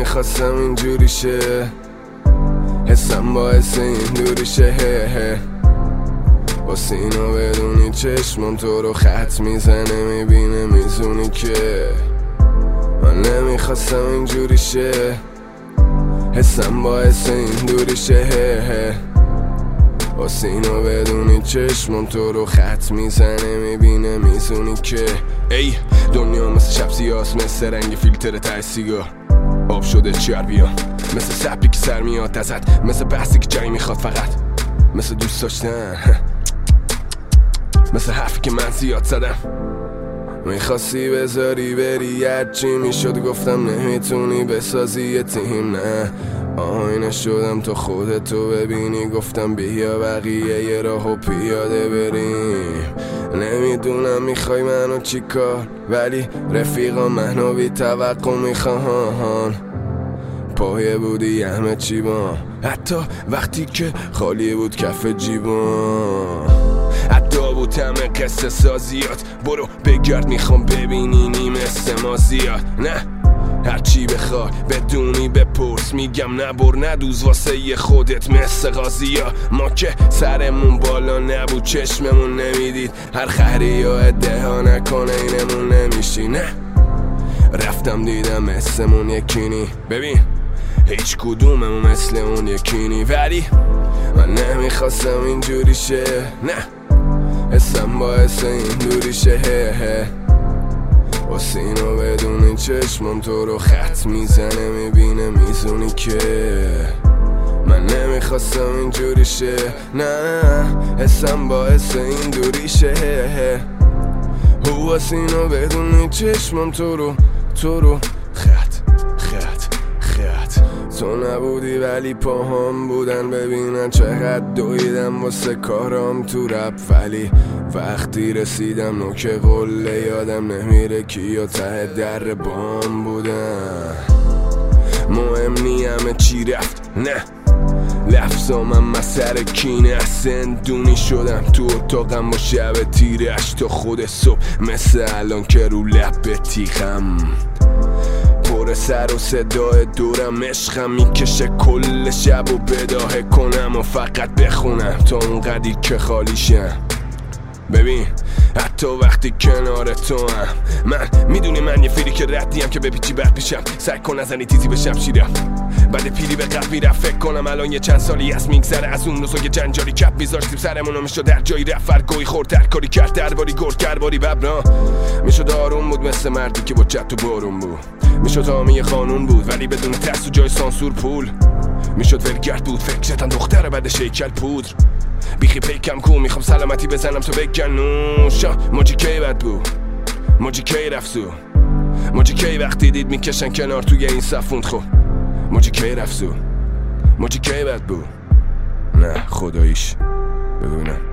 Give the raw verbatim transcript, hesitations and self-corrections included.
نمیخواستم اینجوری شه، حسم باعث این دوری شه. واسه اینو بدونی چشمم تو رو خط میزنه، میبینه میزونی که من نمیخواستم اینجوری شه، حسم باعث این دوری شه. واسه اینو بدونی چشمم تو رو خط میزنه، میبینه میزونی که ای دنیا مثل شب سیاست، مثل رنگ فیلتر ته سیگار آب شده چربیان، مثل سبی که سر میاد ازت، مثل بحثی که جایی میخواد فقط، مثل دوست داشتن، مثل حرفی که من زیاد زدم. میخواستی بذاری بری هرچی میشد گفتم نمیتونی بسازی یه تیم، نه آینه شدم تا خودتو ببینی، گفتم بیا بقیه یه راهو پیاده بریم. نمیدونم میخوای منو چی کار، ولی رفیقا منو بی توقع میخوان، پایه بودی همه چی با، حتی وقتی که خالی بود کف جیبان، حتی بود همه قصه سازیات، برو بگرد میخوام ببینی مثل ما زیاد، نه هرچی بخوای بدونی بپرس، میگم نبر ندوز واسه یه خودت مثل غازی ها. ما که سرمون بالا نبود چشممون نمیدید، هر خهری یا ادعا نکنه اینمون نمیشی، نه رفتم دیدم مثلمون یکینی، ببین هیچ کدوممون مثل اون یکینی، ولی من نمیخواستم اینجوری شه، نه حسم باعث این دوری شه. واسه اینو بدونی چشمم تو رو خط میزنه، میبینه میزونی که من نمیخواستم اینجوری شه، نه حسم باعث این دوری شه. واسه اینو بدونی چشمم تو رو تو رو خط خط خط، تو نبودی ولی پاهام بودن، ببینن چقدر دویدم واسه کارام تو رپ، ولی وقتی رسیدم نوک قله یادم نمیره کیا ته در بام بودن. مهم نی همه چی رفت، نه لفظامم مسر کینه، زندونی شدم تو اتاقم با شب تیرش تا خود صبح، مثل الان که رو لب تیغم پر سر و صدای دورم، عشقم میکشه کل شب و بداهه کنم و فقط بخونم تا اون قدی که خالیشم. ببین حتی وقتی کنار تو هم، من میدونی من یه فیلی که ردیم که به پیچی بد پیشم، سعی کن نزنی تیزی بشم شیرم، بعد پیری به قلب میرم، فکر کنم الان یه چند سالی از میگذره از اون روزا که جنجالی کپ میذاشتیم سرمونو، میشد در جایی رفت فرگوی خورد هر کاری کرد، درباری گرد درباری ببرا، میشد آروم بود مثل مردی که با چت و بارون بود، میشد حامی قانون بود ولی بدون ترس و جای سانسور پول، میشد ولگرد بود فکرتن دختر بعد شیکل پودر، بیخی پیکم کو میخوام سلامتی بزنم تو بگن نوشا. موجی کی بد بود، موجی کی رفت زو، موجی کی وقتی دید میکشن کنار توی این صفوند، خب موجی کی رفت زو، موجی کی بد بود، نه خداییش ببینم